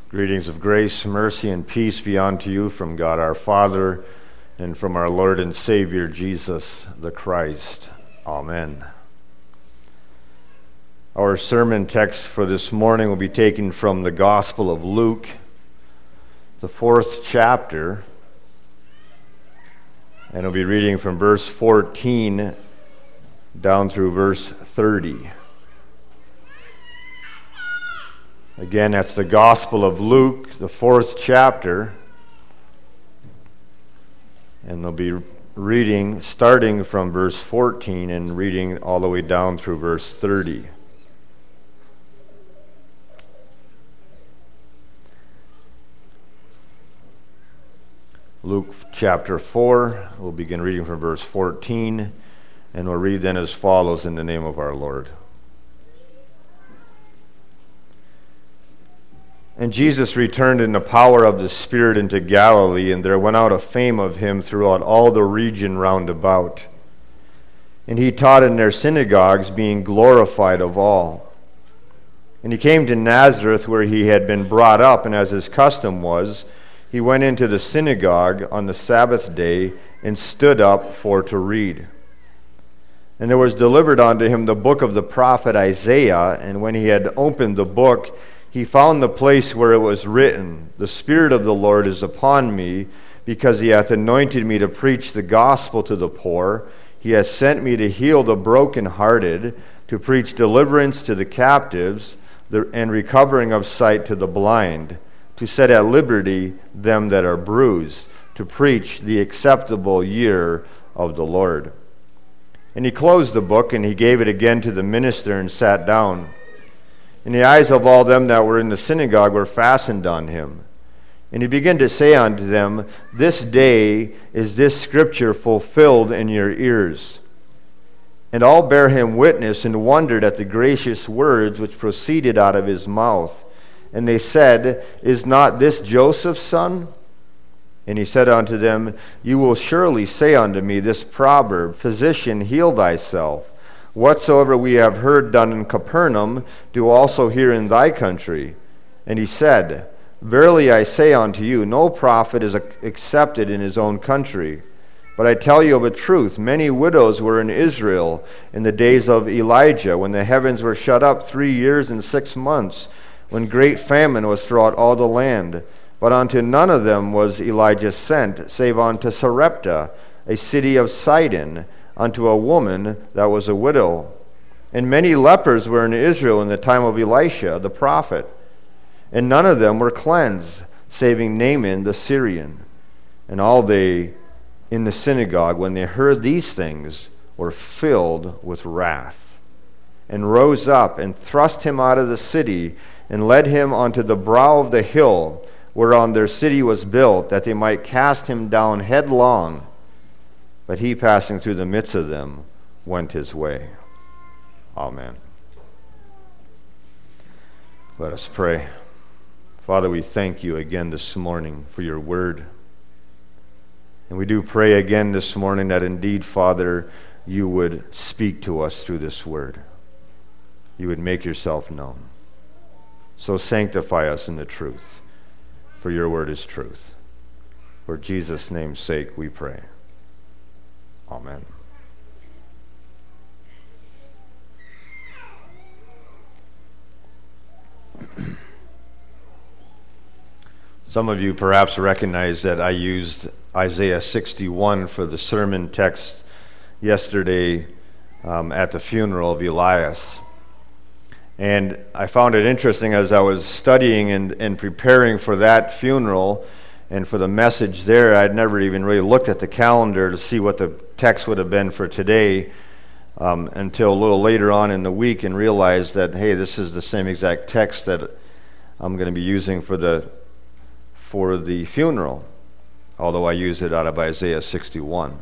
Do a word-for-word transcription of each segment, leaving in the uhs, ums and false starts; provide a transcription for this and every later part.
Greetings of grace, mercy, and peace be unto you from God our Father and from our Lord and Savior Jesus the Christ. Amen. Our sermon text for this morning will be taken from the Gospel of Luke, the fourth chapter, and we'll be reading from verse fourteen down through verse thirty. Again, that's the Gospel of Luke, the fourth chapter, and they'll be reading starting from verse fourteen and reading all the way down through verse thirty. Luke chapter four, we'll begin reading from verse fourteen, and we'll read then as follows in the name of our Lord. And Jesus returned in the power of the Spirit into Galilee, and there went out a fame of him throughout all the region round about. And he taught in their synagogues, being glorified of all. And he came to Nazareth, where he had been brought up, and as his custom was, he went into the synagogue on the Sabbath day, and stood up for to read. And there was delivered unto him the book of the prophet Isaiah, and when he had opened the book, he found the place where it was written, The Spirit of the Lord is upon me, because he hath anointed me to preach the gospel to the poor. He hath sent me to heal the brokenhearted, to preach deliverance to the captives, and recovering of sight to the blind, to set at liberty them that are bruised, to preach the acceptable year of the Lord. And he closed the book, and he gave it again to the minister, and sat down. And the eyes of all them that were in the synagogue were fastened on him. And he began to say unto them, This day is this scripture fulfilled in your ears. And all bare him witness, and wondered at the gracious words which proceeded out of his mouth. And they said, Is not this Joseph's son? And he said unto them, You will surely say unto me this proverb, Physician, heal thyself. Whatsoever we have heard done in Capernaum, do also here in thy country. And he said, Verily I say unto you, no prophet is accepted in his own country. But I tell you of a truth, many widows were in Israel in the days of Elijah, when the heavens were shut up three years and six months, when great famine was throughout all the land. But unto none of them was Elijah sent, save unto Sarepta, a city of Sidon, unto a woman that was a widow. And many lepers were in Israel in the time of Elisha the prophet, and none of them were cleansed, saving Naaman the Syrian. And all they in the synagogue, when they heard these things, were filled with wrath, and rose up, and thrust him out of the city, and led him unto the brow of the hill, whereon their city was built, that they might cast him down headlong. But he, passing through the midst of them, went his way. Amen. Let us pray. Father, we thank you again this morning for your word. And we do pray again this morning that indeed, Father, you would speak to us through this word. You would make yourself known. So sanctify us in the truth, for your word is truth. For Jesus' name's sake we pray. Amen. Some of you perhaps recognize that I used Isaiah sixty-one for the sermon text yesterday um, at the funeral of Elias. And I found it interesting as I was studying and, and preparing for that funeral and for the message there. I'd never even really looked at the calendar to see what the text would have been for today um, until a little later on in the week, and realized that, hey, this is the same exact text that I'm going to be using for the for the funeral, although I use it out of Isaiah sixty-one.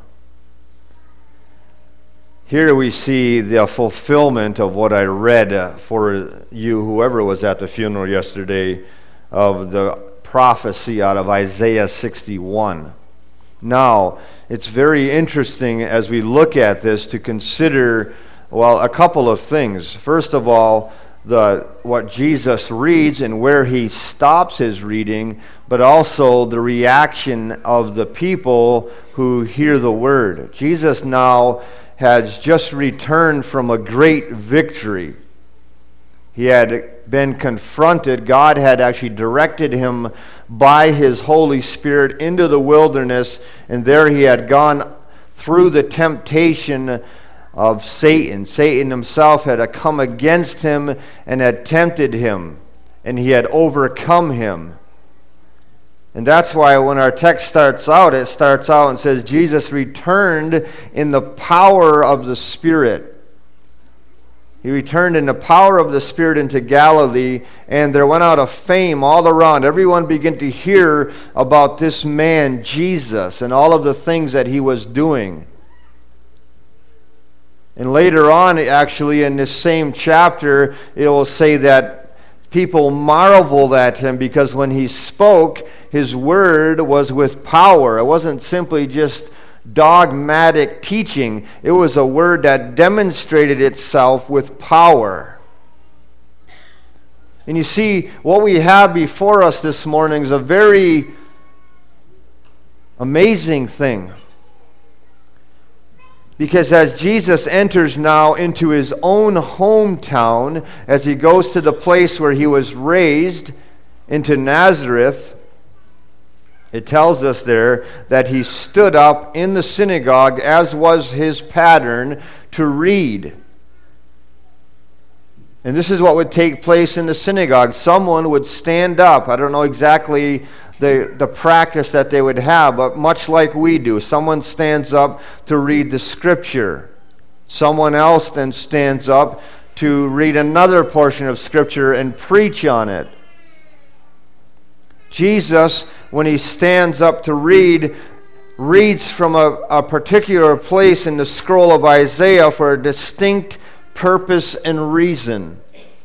Here we see the fulfillment of what I read for you, whoever was at the funeral yesterday, of the prophecy out of Isaiah sixty-one. Now, it's very interesting as we look at this to consider, well, a couple of things. First of all, the what Jesus reads and where he stops his reading, but also the reaction of the people who hear the word. Jesus now has just returned from a great victory. He had been confronted. God had actually directed him by his Holy Spirit into the wilderness, and there he had gone through the temptation of Satan. Satan himself had come against him and had tempted him, and he had overcome him. And that's why when our text starts out, it starts out and says, Jesus returned in the power of the Spirit. He returned in the power of the Spirit into Galilee, and there went out a fame all around. Everyone began to hear about this man, Jesus, and all of the things that he was doing. And later on, actually, in this same chapter, it will say that people marveled at him because when he spoke, his word was with power. It wasn't simply just dogmatic teaching. It was a word that demonstrated itself with power. And you see, what we have before us this morning is a very amazing thing. Because as Jesus enters now into his own hometown, as he goes to the place where he was raised, into Nazareth, it tells us there that he stood up in the synagogue, as was his pattern, to read. And this is what would take place in the synagogue. Someone would stand up. I don't know exactly the, the practice that they would have, but much like we do, someone stands up to read the Scripture. Someone else then stands up to read another portion of Scripture and preach on it. Jesus, when he stands up to read, reads from a, a particular place in the scroll of Isaiah for a distinct purpose and reason.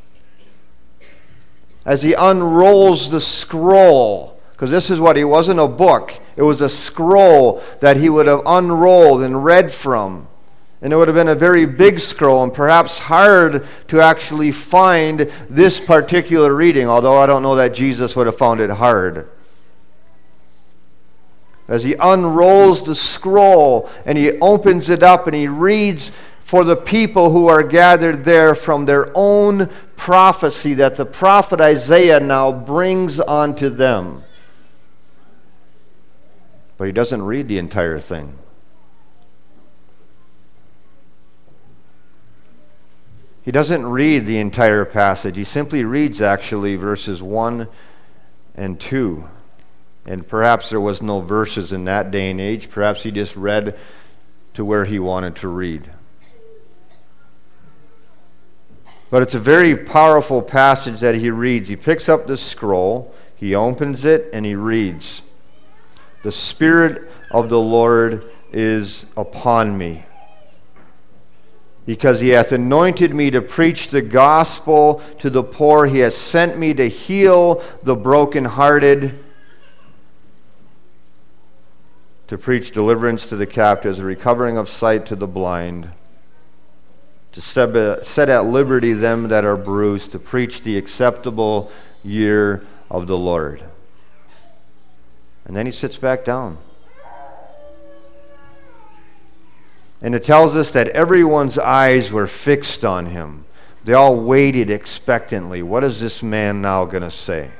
As he unrolls the scroll, because this is what, it wasn't a book, it was a scroll that he would have unrolled and read from. And it would have been a very big scroll and perhaps hard to actually find this particular reading, although I don't know that Jesus would have found it hard. As he unrolls the scroll and he opens it up and he reads for the people who are gathered there from their own prophecy that the prophet Isaiah now brings onto them. But he doesn't read the entire thing. He doesn't read the entire passage. He simply reads actually verses one and two. And perhaps there was no verses in that day and age. Perhaps he just read to where he wanted to read. But it's a very powerful passage that he reads. He picks up the scroll, he opens it, and he reads, "The Spirit of the Lord is upon me, because he hath anointed me to preach the gospel to the poor. He has sent me to heal the brokenhearted, to preach deliverance to the captives, a recovering of sight to the blind, to set at liberty them that are bruised, to preach the acceptable year of the Lord." And then he sits back down. And it tells us that everyone's eyes were fixed on him. They all waited expectantly. What is this man now going to say?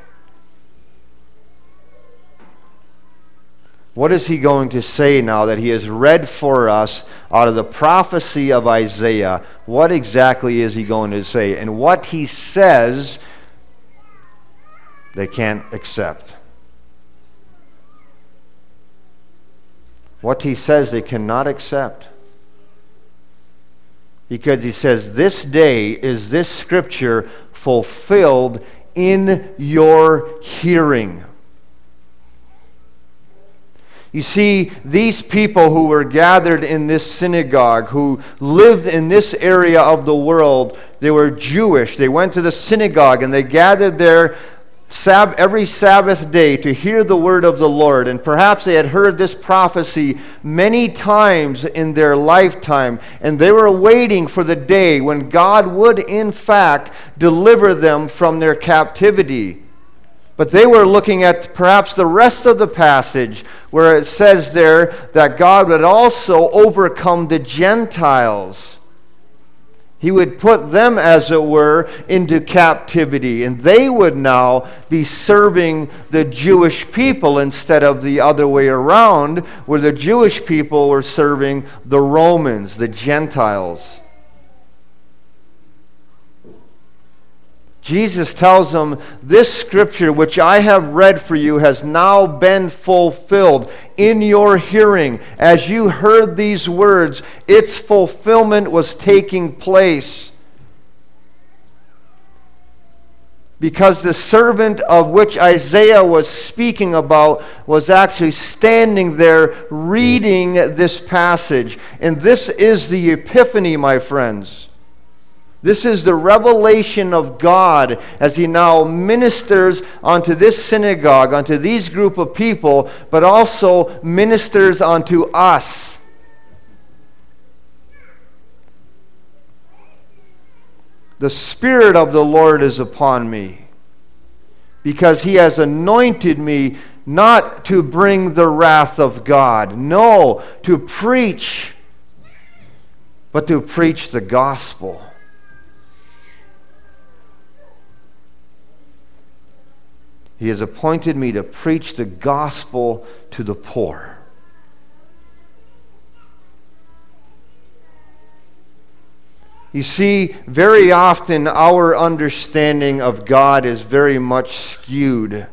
What is he going to say now that he has read for us out of the prophecy of Isaiah? What exactly is he going to say? And what he says, they can't accept. What he says, they cannot accept. Because he says, "This day is this scripture fulfilled in your hearing." You see, these people who were gathered in this synagogue, who lived in this area of the world, they were Jewish. They went to the synagogue and they gathered there Sab- every Sabbath day to hear the word of the Lord. And perhaps they had heard this prophecy many times in their lifetime, and they were waiting for the day when God would in fact deliver them from their captivity. But they were looking at perhaps the rest of the passage where it says there that God would also overcome the Gentiles. He would put them, as it were, into captivity, and they would now be serving the Jewish people instead of the other way around, where the Jewish people were serving the Romans, the Gentiles. Jesus tells them, this scripture which I have read for you has now been fulfilled in your hearing. As you heard these words, its fulfillment was taking place. Because the servant of which Isaiah was speaking about was actually standing there reading this passage. And this is the epiphany, my friends. This is the revelation of God as he now ministers unto this synagogue, unto these group of people, but also ministers unto us. The Spirit of the Lord is upon me, because he has anointed me not to bring the wrath of God, no, to preach, but to preach the gospel. He has appointed me to preach the gospel to the poor. You see, very often our understanding of God is very much skewed.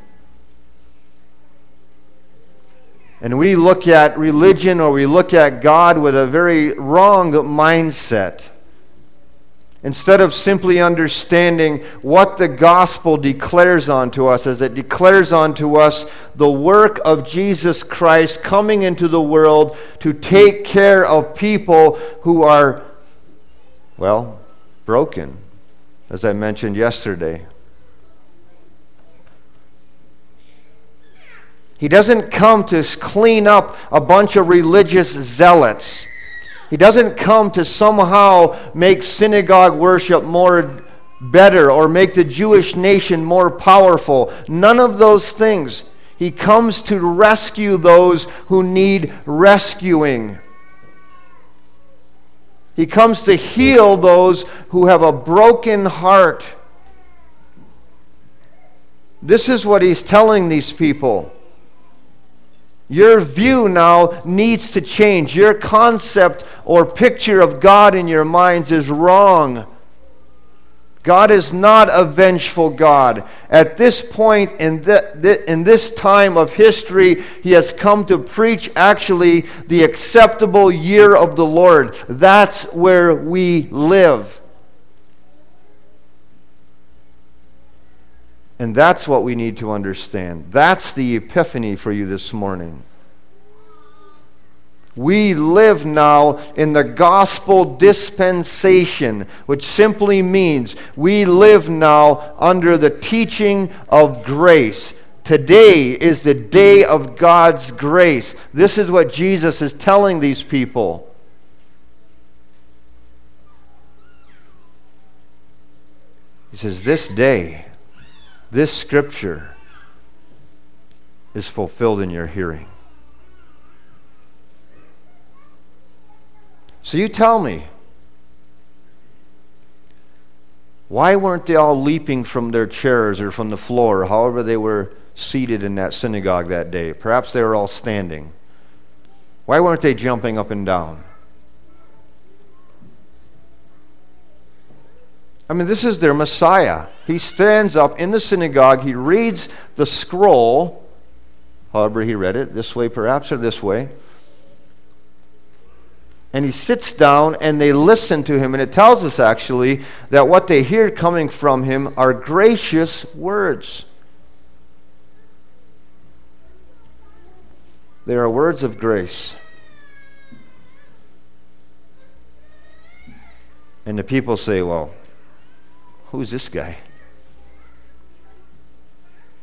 And we look at religion or we look at God with a very wrong mindset. Instead of simply understanding what the gospel declares unto us, as it declares unto us the work of Jesus Christ coming into the world to take care of people who are, well, broken, as I mentioned yesterday. He doesn't come to clean up a bunch of religious zealots. He doesn't come to somehow make synagogue worship more better or make the Jewish nation more powerful. None of those things. He comes to rescue those who need rescuing. He comes to heal those who have a broken heart. This is what he's telling these people. Your view now needs to change. Your concept or picture of God in your minds is wrong. God is not a vengeful God. At this point in, the, in this time of history, he has come to preach actually the acceptable year of the Lord. That's where we live. And that's what we need to understand. That's the epiphany for you this morning. We live now in the gospel dispensation, which simply means we live now under the teaching of grace. Today is the day of God's grace. This is what Jesus is telling these people. He says, this day, this scripture is fulfilled in your hearing. So you tell me, why weren't they all leaping from their chairs or from the floor, however they were seated in that synagogue that day? Perhaps they were all standing. Why weren't they jumping up and down? I mean, this is their Messiah. He stands up in the synagogue, he reads the scroll, however he read it, this way perhaps or this way, and he sits down and they listen to him. And it tells us actually that what they hear coming from him are gracious words. They are words of grace. And the people say, well, who's this guy?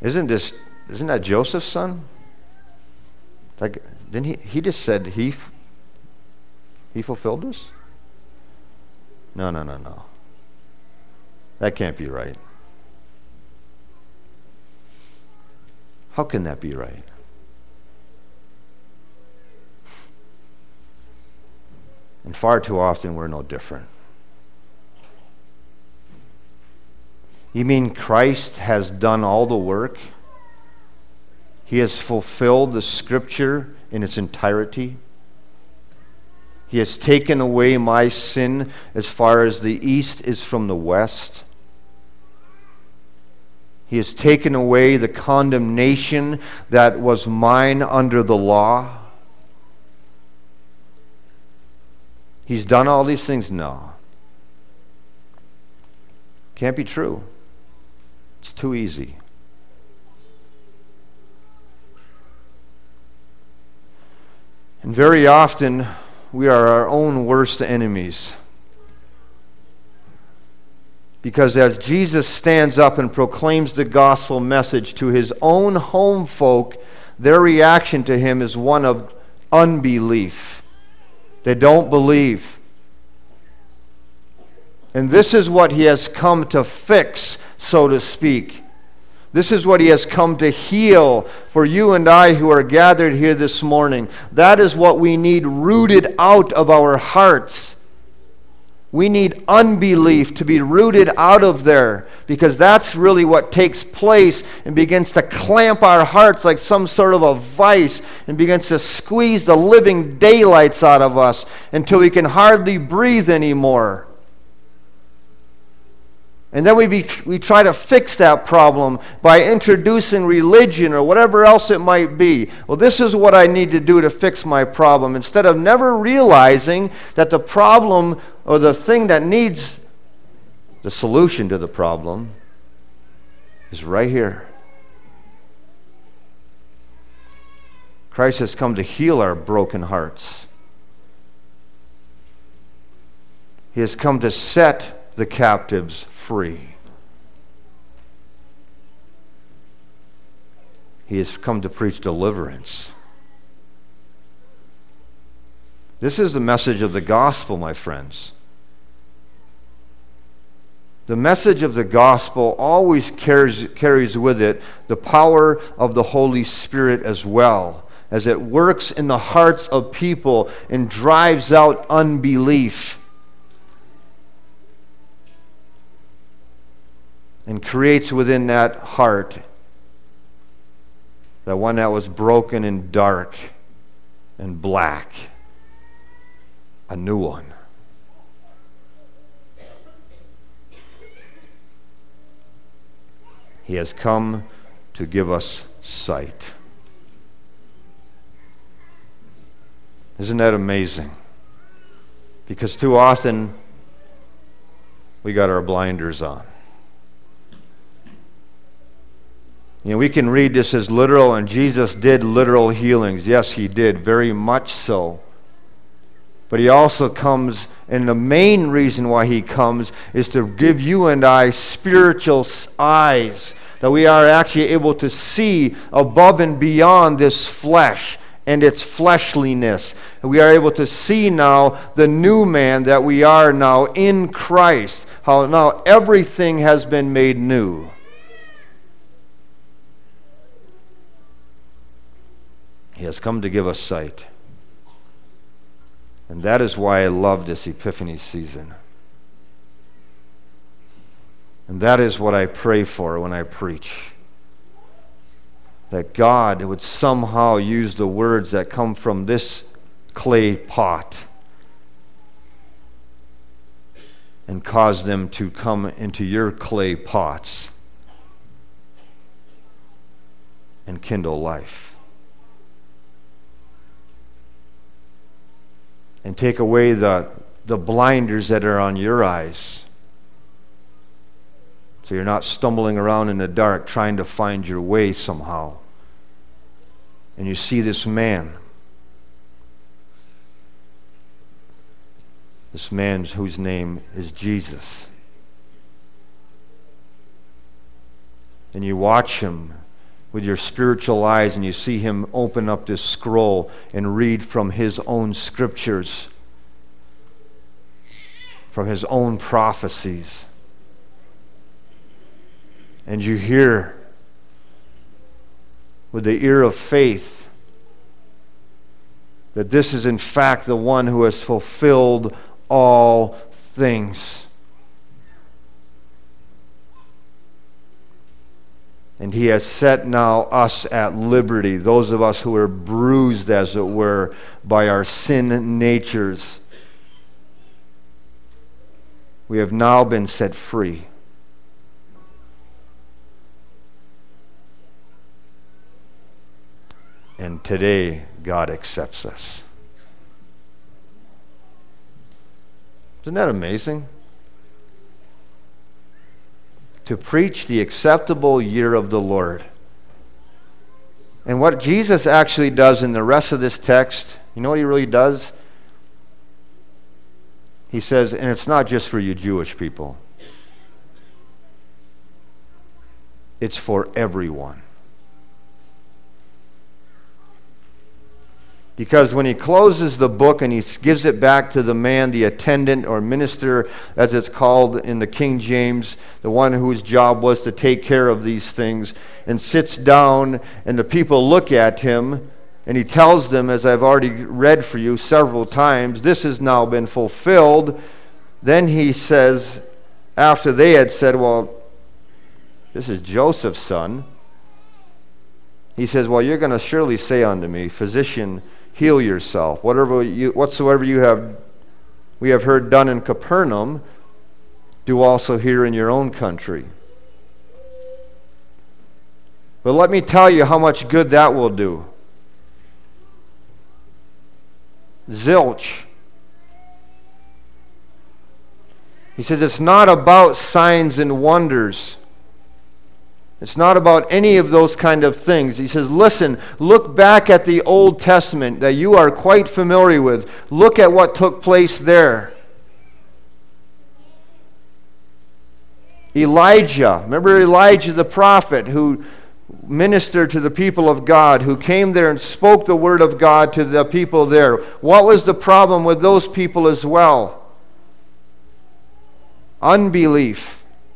Isn't this, isn't that Joseph's son? Like, didn't he, he just said he, he fulfilled this? No, no, no, no. That can't be right. How can that be right? And far too often we're no different. You mean Christ has done all the work? He has fulfilled the Scripture in its entirety? He has taken away my sin as far as the east is from the west? He has taken away the condemnation that was mine under the law? He's done all these things? No. Can't be true. It's too easy. And very often, we are our own worst enemies. Because as Jesus stands up and proclaims the gospel message to his own home folk, their reaction to him is one of unbelief. They don't believe. And this is what he has come to fix, so to speak. This is what he has come to heal for you and I who are gathered here this morning. That is what we need rooted out of our hearts. We need unbelief to be rooted out of there, because that's really what takes place and begins to clamp our hearts like some sort of a vice and begins to squeeze the living daylights out of us until we can hardly breathe anymore. And then we, be, we try to fix that problem by introducing religion or whatever else it might be. Well, this is what I need to do to fix my problem, instead of never realizing that the problem or the thing that needs the solution to the problem is right here. Christ has come to heal our broken hearts. He has come to set the captives free. He has come to preach deliverance. This is the message of the gospel, my friends. The message of the gospel always carries, carries with it the power of the Holy Spirit as well, as it works in the hearts of people and drives out unbelief and creates within that heart, that one that was broken and dark and black, a new one. He has come to give us sight. Isn't that amazing? Because too often we got our blinders on. You know, we can read this as literal, and Jesus did literal healings. Yes, he did, very much so. But he also comes, and the main reason why he comes is to give you and I spiritual eyes, that we are actually able to see above and beyond this flesh and its fleshliness. And we are able to see now the new man that we are now in Christ, how now everything has been made new. He has come to give us sight. And that is why I love this Epiphany season. And that is what I pray for when I preach. That God would somehow use the words that come from this clay pot and cause them to come into your clay pots and kindle life. And take away the, the blinders that are on your eyes, so you're not stumbling around in the dark trying to find your way somehow. And you see this man, this man whose name is Jesus. And you watch him with your spiritual eyes and you see him open up this scroll and read from his own scriptures, from his own prophecies. And you hear with the ear of faith that this is in fact the one who has fulfilled all things. And he has set now us at liberty, those of us who are bruised, as it were, by our sin natures. We have now been set free. And today, God accepts us. Isn't that amazing? To preach the acceptable year of the Lord. And what Jesus actually does in the rest of this text, you know what he really does? He says, and it's not just for you Jewish people. It's for everyone. Because when he closes the book and he gives it back to the man, the attendant or minister, as it's called in the King James, the one whose job was to take care of these things, and sits down and the people look at him, and he tells them, as I've already read for you several times, this has now been fulfilled. Then he says, after they had said, well, this is Joseph's son, he says, well, you're going to surely say unto me, physician, heal yourself. Whatever you, whatsoever you have, we have heard done in Capernaum, do also here in your own country. But let me tell you how much good that will do. Zilch. He says it's not about signs and wonders. It's not about any of those kind of things. He says, listen, look back at the Old Testament that you are quite familiar with. Look at what took place there. Elijah, remember Elijah the prophet who ministered to the people of God, who came there and spoke the word of God to the people there. What was the problem with those people as well? Unbelief.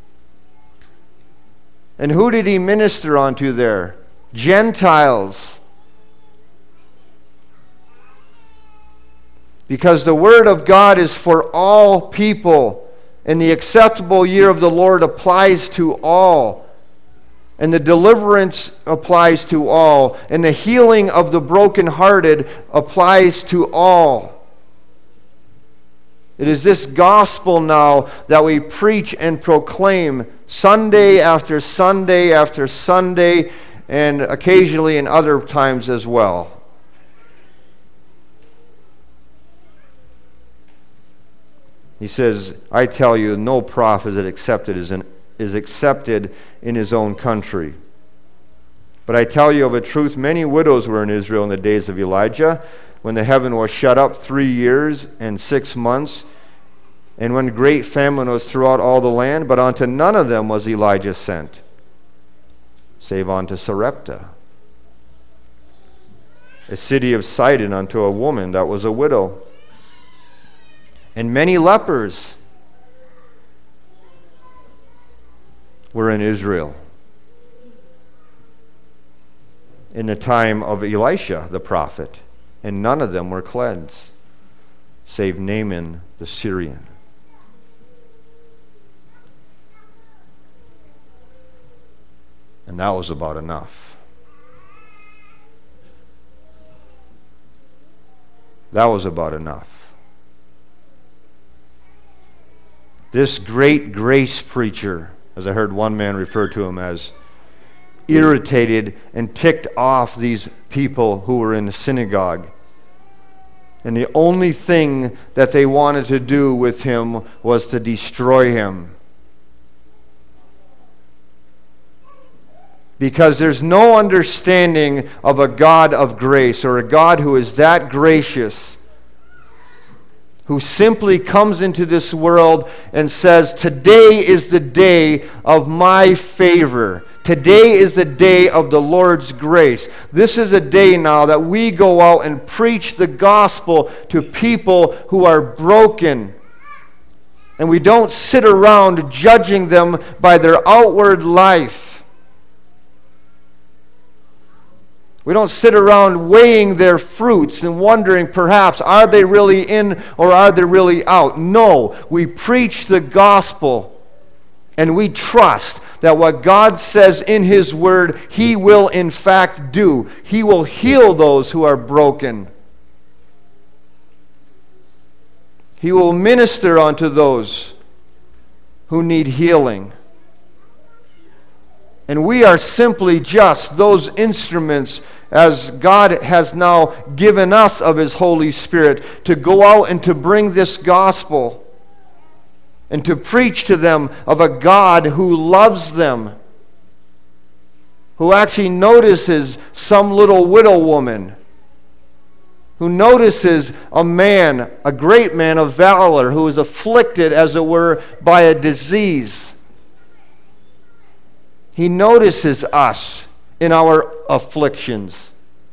And who did he minister unto there? Gentiles. Because the word of God is for all people, and the acceptable year of the Lord applies to all, and the deliverance applies to all, and the healing of the brokenhearted applies to all. It is this gospel now that we preach and proclaim Sunday after Sunday after Sunday, and occasionally in other times as well. He says, I tell you, no prophet is accepted is, in, is accepted in his own country. But I tell you of a truth, many widows were in Israel in the days of Elijah, when the heaven was shut up three years and six months, and when great famine was throughout all the land, but unto none of them was Elijah sent, save unto Sarepta, a city of Sidon, unto a woman that was a widow. And many lepers were in Israel in the time of Elisha the prophet, and none of them were cleansed, save Naaman the Syrian. And that was about enough. That was about enough. This great grace preacher, as I heard one man refer to him as, irritated and ticked off these people who were in the synagogue. And the only thing that they wanted to do with him was to destroy him. Because there's no understanding of a God of grace, or a God who is that gracious, who simply comes into this world and says, today is the day of my favor. Today is the day of the Lord's grace. This is a day now that we go out and preach the gospel to people who are broken. And we don't sit around judging them by their outward life. We don't sit around weighing their fruits and wondering perhaps, are they really in or are they really out? No, we preach the gospel. And we trust that what God says in His Word, He will in fact do. He will heal those who are broken. He will minister unto those who need healing. And we are simply just those instruments, as God has now given us of His Holy Spirit, to go out and to bring this gospel and to preach to them of a God who loves them, who actually notices some little widow woman, who notices a man, a great man of valor, who is afflicted, as it were, by a disease. He notices us in our afflictions.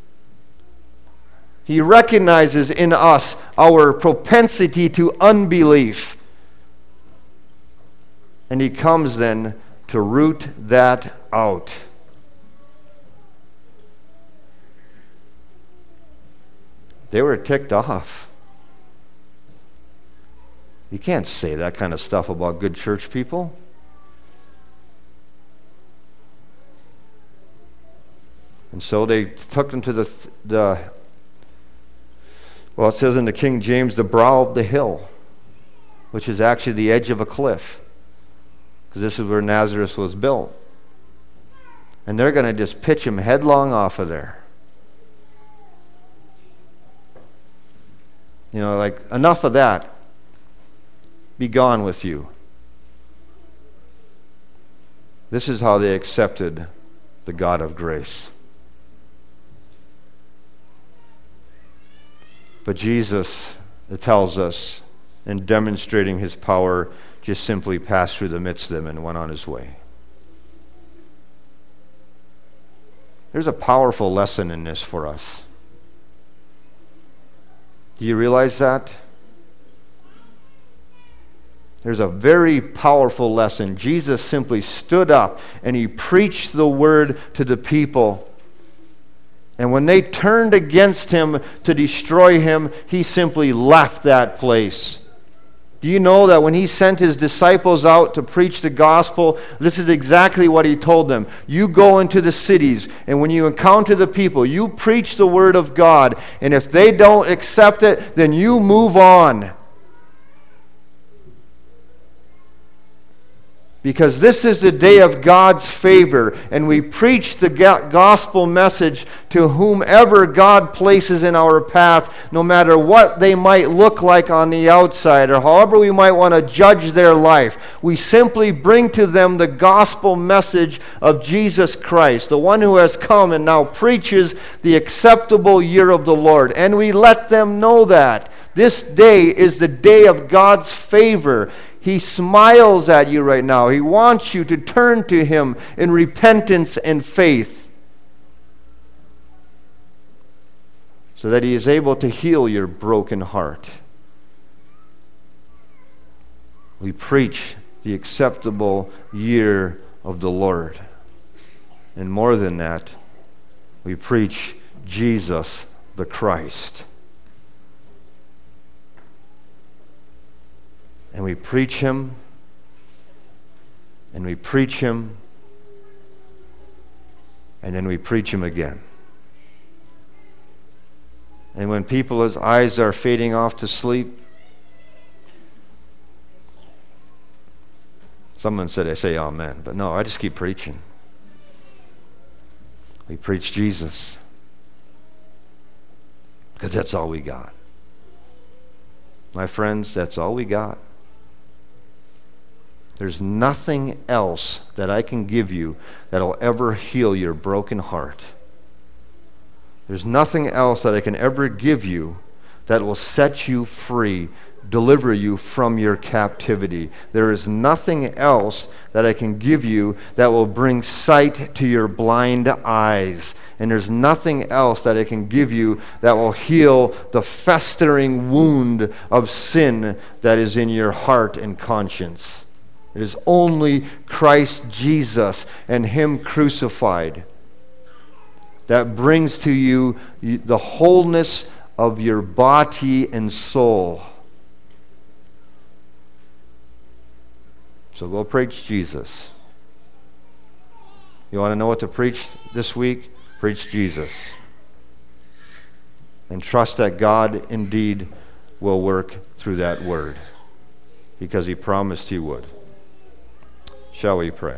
He recognizes in us our propensity to unbelief. And He comes then to root that out. They were ticked off. You can't say that kind of stuff about good church people. And so they took them to the, the well, it says in the King James, the brow of the hill, which is actually the edge of a cliff. Because this is where Nazareth was built. And they're going to just pitch him headlong off of there. You know, like, enough of that. Be gone with you. This is how they accepted the God of grace. But Jesus, it tells us, in demonstrating His power, just simply passed through the midst of them and went on His way. There's a powerful lesson in this for us. Do you realize that? There's a very powerful lesson. Jesus simply stood up and He preached the word to the people. And when they turned against Him to destroy Him, He simply left that place. Do you know that when He sent His disciples out to preach the gospel, this is exactly what He told them. You go into the cities, and when you encounter the people, you preach the word of God. And if they don't accept it, then you move on. Because this is the day of God's favor, and we preach the gospel message to whomever God places in our path, no matter what they might look like on the outside, or however we might want to judge their life. We simply bring to them the gospel message of Jesus Christ, the one who has come and now preaches the acceptable year of the Lord. And we let them know that this day is the day of God's favor. He smiles at you right now. He wants you to turn to Him in repentance and faith, so that He is able to heal your broken heart. We preach the acceptable year of the Lord. And more than that, we preach Jesus the Christ. And we preach Him, and we preach Him, and then we preach Him again. And when people's eyes are fading off to sleep, someone said, I say amen, but no, I just keep preaching. We preach Jesus, because that's all we got. My friends, that's all we got. There's nothing else that I can give you that'll ever heal your broken heart. There's nothing else that I can ever give you that will set you free deliver you from your captivity. There is nothing else that I can give you that will bring sight to your blind eyes. And there's nothing else that I can give you that will heal the festering wound of sin that is in your heart and conscience. It is only Christ Jesus and Him crucified that brings to you the wholeness of your body and soul. So go preach Jesus. You want to know what to preach this week? Preach Jesus. And trust that God indeed will work through that word, because He promised He would. Shall we pray?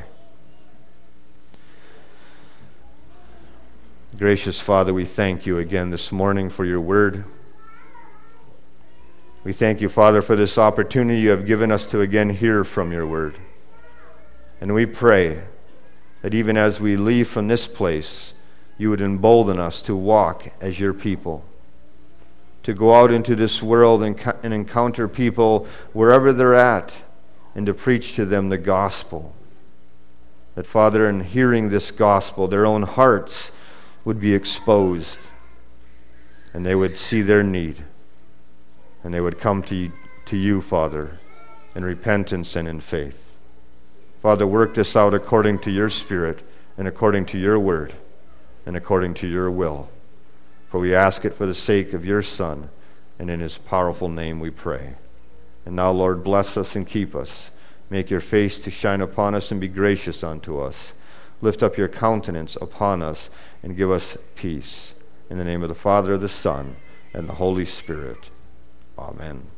Gracious Father, we thank you again this morning for your word. We thank you, Father, for this opportunity you have given us to again hear from your word. And we pray that even as we leave from this place, you would embolden us to walk as your people, to go out into this world and, and encounter people wherever they're at, and to preach to them the gospel. That, Father, in hearing this gospel, their own hearts would be exposed, and they would see their need, and they would come to you, to you, Father, in repentance and in faith. Father, work this out according to your Spirit and according to your word and according to your will. For we ask it for the sake of your Son, and in his powerful name we pray. And now, Lord, bless us and keep us. Make your face to shine upon us and be gracious unto us. Lift up your countenance upon us and give us peace. In the name of the Father, the Son, and the Holy Spirit. Amen.